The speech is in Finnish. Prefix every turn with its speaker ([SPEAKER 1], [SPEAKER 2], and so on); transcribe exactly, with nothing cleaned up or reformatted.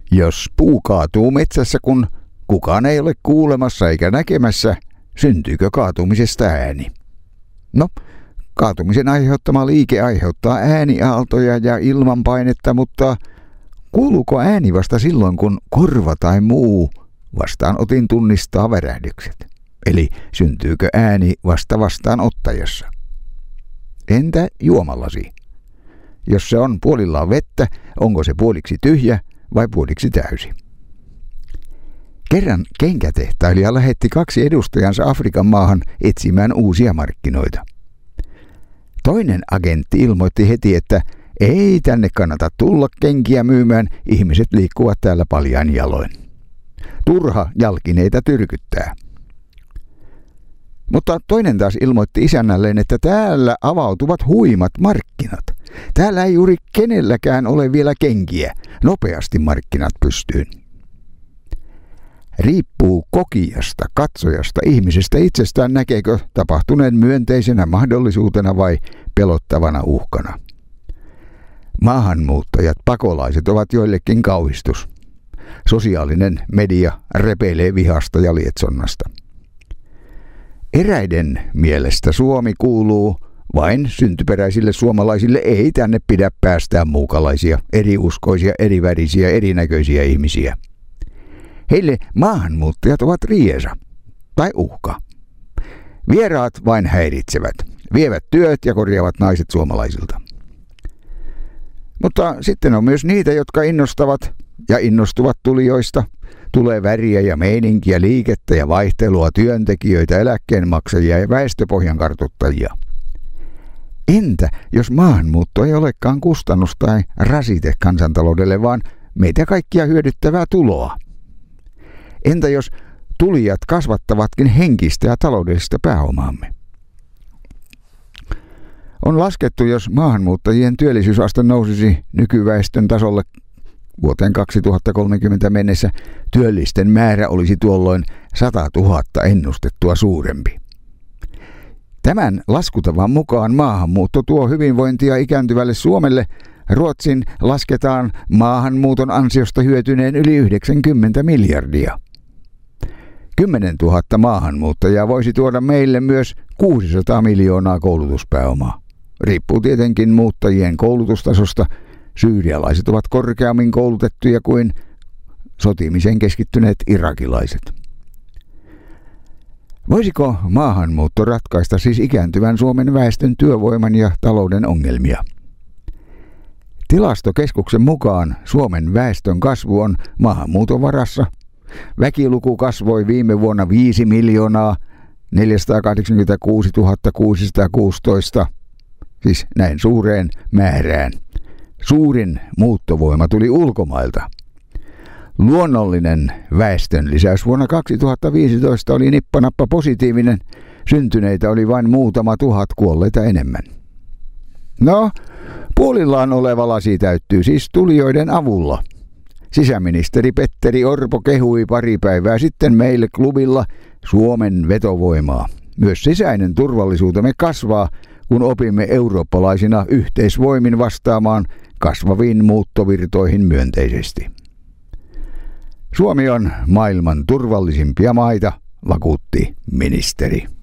[SPEAKER 1] Jos puu kaatuu metsässä, kun kukaan ei ole kuulemassa eikä näkemässä, syntyykö kaatumisesta ääni? No, kaatumisen aiheuttama liike aiheuttaa ääniaaltoja ja ilmanpainetta, mutta kuuluuko ääni vasta silloin, kun korva tai muu vastaanotin tunnistaa värähdykset? Eli syntyykö ääni vasta vastaanottajassa? Entä juomallasi? Jos se on puolillaan vettä, onko se puoliksi tyhjä vai puoliksi täysi? Kerran kenkätehtailija lähetti kaksi edustajansa Afrikan maahan etsimään uusia markkinoita. Toinen agentti ilmoitti heti, että ei tänne kannata tulla kenkiä myymään, ihmiset liikkuvat täällä paljain jaloin. Turha jalkineita tyrkyttää. Mutta toinen taas ilmoitti isännälleen, että täällä avautuvat huimat markkinat. Täällä ei juuri kenelläkään ole vielä kenkiä. Nopeasti markkinat pystyyn. Riippuu kokijasta, katsojasta, ihmisestä itsestään, näkeekö tapahtuneen myönteisenä mahdollisuutena vai pelottavana uhkana. Maahanmuuttajat, pakolaiset ovat joillekin kauhistus. Sosiaalinen media repeilee vihasta ja lietsonnasta. Eräiden mielestä Suomi kuuluu vain syntyperäisille suomalaisille, ei tänne pidä päästää muukalaisia, eriuskoisia, erivärisiä, erinäköisiä ihmisiä. Heille maahanmuuttajat ovat riesa tai uhka. Vieraat vain häiritsevät, vievät työt ja korjaavat naiset suomalaisilta. Mutta sitten on myös niitä, jotka innostavat ja innostuvat tulijoista. Tulee väriä ja meininkiä, liikettä ja vaihtelua, työntekijöitä, eläkkeenmaksajia ja väestöpohjan kartuttajia. Entä jos maahanmuutto ei olekaan kustannus tai rasite kansantaloudelle, vaan meitä kaikkia hyödyttävää tuloa? Entä jos tulijat kasvattavatkin henkistä ja taloudellista pääomaamme? On laskettu, jos maahanmuuttajien työllisyysaste nousisi nykyväestön tasolle vuoteen kaksituhattakolmekymmentä mennessä, työllisten määrä olisi tuolloin sata tuhatta ennustettua suurempi. Tämän laskutavan mukaan maahanmuutto tuo hyvinvointia ikääntyvälle Suomelle. Ruotsin lasketaan maahanmuuton ansiosta hyötyneen yli yhdeksänkymmentä miljardia. kymmenentuhatta maahanmuuttajaa voisi tuoda meille myös kuusisataa miljoonaa koulutuspääomaa. Riippuu tietenkin muuttajien koulutustasosta. Syyrialaiset ovat korkeammin koulutettuja kuin sotimiseen keskittyneet irakilaiset. Voisiko maahanmuutto ratkaista siis ikääntyvän Suomen väestön työvoiman ja talouden ongelmia? Tilastokeskuksen mukaan Suomen väestön kasvu on maahanmuuton varassa. Väkiluku kasvoi viime vuonna viisi miljoonaa neljäsataakahdeksankymmentäkuusituhatta kuusisataakuusitoista, siis näin suureen määrään. Suurin muuttovoima tuli ulkomailta. Luonnollinen väestön lisäys vuonna kaksituhattaviisitoista oli nippanappa positiivinen. Syntyneitä oli vain muutama tuhat, kuolleita enemmän. No, puolillaan oleva lasi täyttyy siis tulijoiden avulla. Sisäministeri Petteri Orpo kehui pari päivää sitten meille klubilla Suomen vetovoimaa. Myös sisäinen turvallisuutemme kasvaa, kun opimme eurooppalaisina yhteisvoimin vastaamaan kasvaviin muuttovirtoihin myönteisesti. Suomi on maailman turvallisimpia maita, vakuutti ministeri.